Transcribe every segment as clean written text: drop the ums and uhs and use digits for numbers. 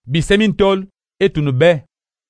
Bisemin tol et tunu be.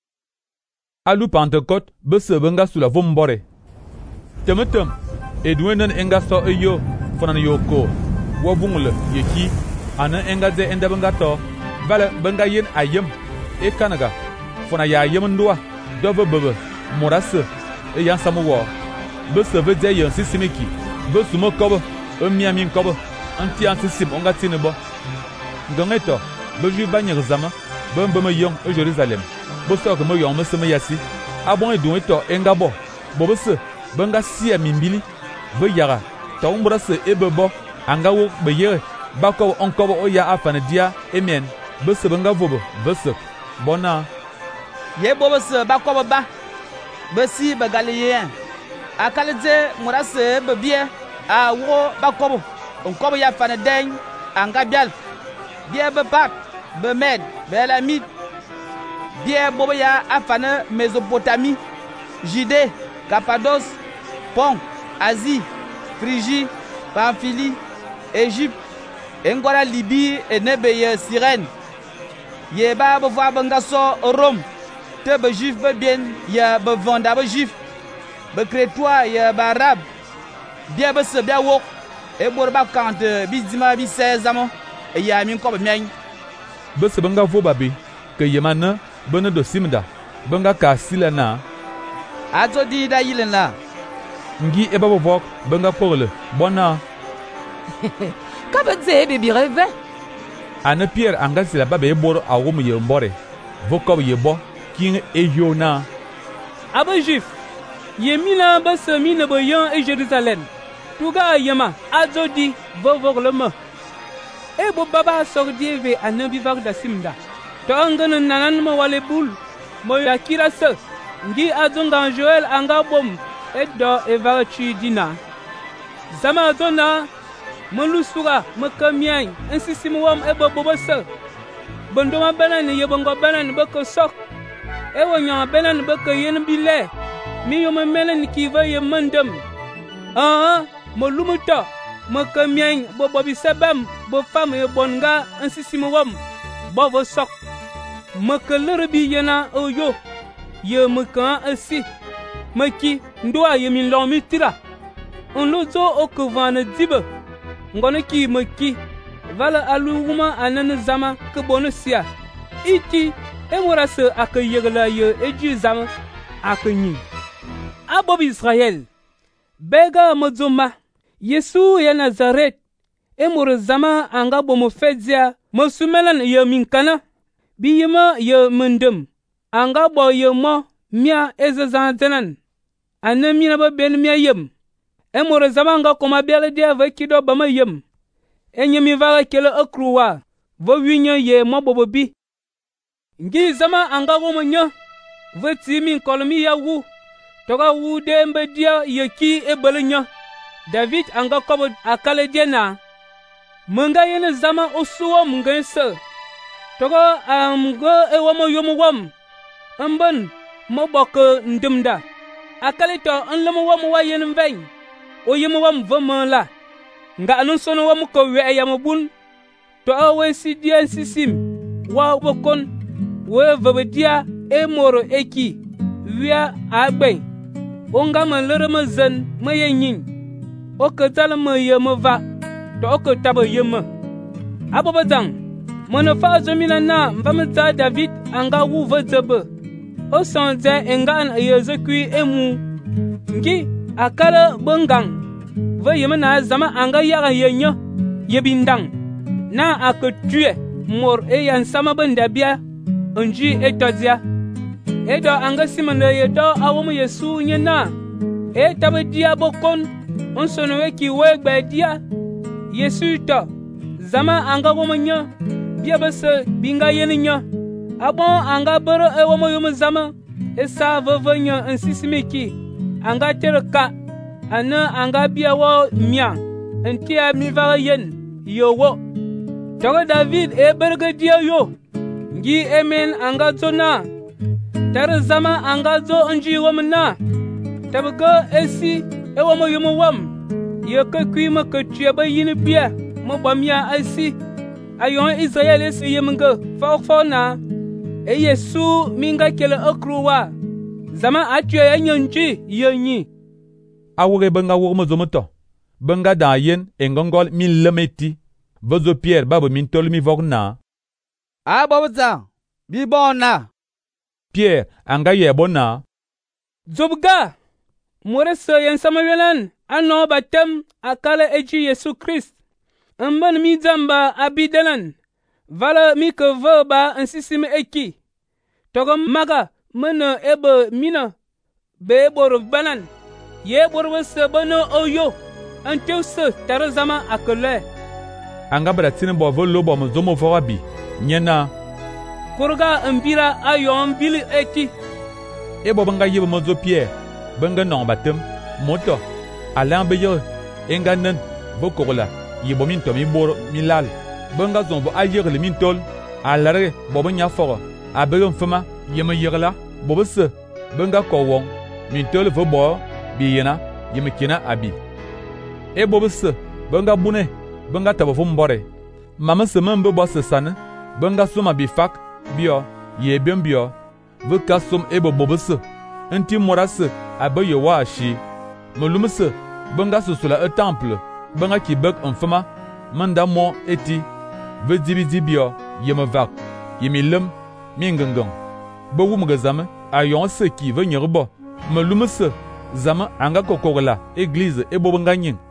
Alu Pentecôte be se benga sula vombore. Temetem edwenen enga so eyo fonan yoko. Wo bungle yeki ana enga de enda benga to bala benga yen ayem e kanaga fona ya yem ndwa dove bebe morase e yan samuwo be se ve de yen sisimiki be sumo kobo e miamin kobo anti ansisim onga tinebo ngongeto be ju banyer zama be me yon e Jerusalem be so ko me yon me se me yasi abon edun to enga bo bo be se benga sia mimbili be yara to umbrase e bebo anga wo be yere bako onko o ya afana dia amen be se benga vobo be se bona ye bobo se bako ba be si be galiyen akalete murase be bie a wo bako onko ya fana den anga bial bie be pat be med be la mit bie bobo ya afana Mésopotamie, Judée, Cappadoce, Pont, Asie, Phrygie, Pamphylie, Égypte, Engora Libye et Nebeye Cyrène. Ye ba be voir bengaso Rome. Te be juif be bien, ye be vonda be juif. Be crétois ye ba arabe. Bien be se bien wok. E bor ba kante bi dima bi 16 ans e ya min ko be mian. Be se benga vo babe ke yemana bene do simda benga ka silana ato di da yilena ngi e babo vok benga porle bona ka be ze be bi reve ana Pierre anga sila babe boro awum ye mbore vokob ye bo king e yona aba juif ye mina ba semi ne bo yon e Jerusalem tuga yema ato di vovok le ma e bo baba sordi ve anabi vak da simda to angana nanan mo wale bul mo yakira se ngi azonga Joel anga bom edo evachi dina zama zona molusura makamyan insisimu wam ebo bobose bondo ma banan ye bongo banan bako sok e wonya banan bako yen bile mi yo melen ki va ye mandam mo lumuta makamyan bobo bi sabam bo fam e bonga insisimu wam bobo sok makalere bi yana oyo ye makan asi maki ndo ye min lo mitira on lo zo o ko vana dibe ngone ki maki vala aluma anan zama ke bonusia iti e morase akayegla ye eji zama akanyi abob Israel bega mozoma Yesu ya Nazaret e mor zama anga bomo fedzia mosumelan ye min kana biyema ye mendem anga bo ye mo mia ezazan tenan anamina ba ben mia yem emore zamanga koma bele dia va kido ba ma yem enyemi va kele akruwa vo winya ye mo bobobi ngi zama anga go monyo va timi kolmi ya wu toga wu de mbe dia ye ki e belenya David anga kobo akale dena munga yene zama osuwa munga se toga go e wamo yomu wam amban mo bok ndimda akalito anlamo wam wa yen veng o yemu wam vama la nga anun sono wam ko we yamabun to awe sidia sisim wa bokon we vabedia e moro eki wia agbe onga man lerema zen mayenyin o katal ma yemva to o kataba yema abobadang mona fa zomina na mvamza David anga wu vazebe o sonze engan ayezekui emu ngi akala bongang va yemana zama anga yaga yenyo yebindang na akotue mor e yan sama banda bia onji etozia edo anga simana yedo awomu Yesu nyena e tabadia bokon onsono weki wegba dia Yesu to zama anga womanyo bia base binga yeninya abon anga bero e womo yum zama esa vavanya ansisimiki anga terka ana anga bia wo mia entia mi va yen yowo togo David e bergadia yo ngi emen anga zona tar zama anga zo onji womna tabaga esi e womo yum wam ye ka kwima ka tiaba yin bia mo bamia asi ayon Israel esi yemnga fa na e Yesu minga kele akruwa zama atue ya nyanji yenyi awure benga wur mo zomoto benga da yen engongol min lemeti vozo Pierre babu min tol mi vogna a bobza bi bona Pierre anga yebona zobga more yen samawelan ano batem akala eji Yesu Christ amban mi zamba abidalan vala mi ke ba ansisim eki togom maga mana ebe mina be bor banan ye bor wese bano oyo antewse tarazama akole anga bratin bo volo bo mo zomo forabi nyena kurga ambira ayon bili eki ebo benga yebe mo zo Pierre benga non batem moto alan be yo enga nan bokola yebo min to mi bor mi lal benga zombo ayirle min tol alare bobo nya foro abegem fema yema yirla bobo se benga ko won min tol fo bo bi yena yema kina abi e bobo se benga bune benga tabo fo mbore mama se membe bo se sane benga soma bi fak bio ye bio ve kasom e bobo se enti morase abe yo wa shi molumse benga susula e temple benga ki bek enfema manda mo eti ve dibi bio yema vak yemi lem mingengong bo wumga zame ayon se ki ve nyerbo molumse zama anga kokola église e bo benga nyin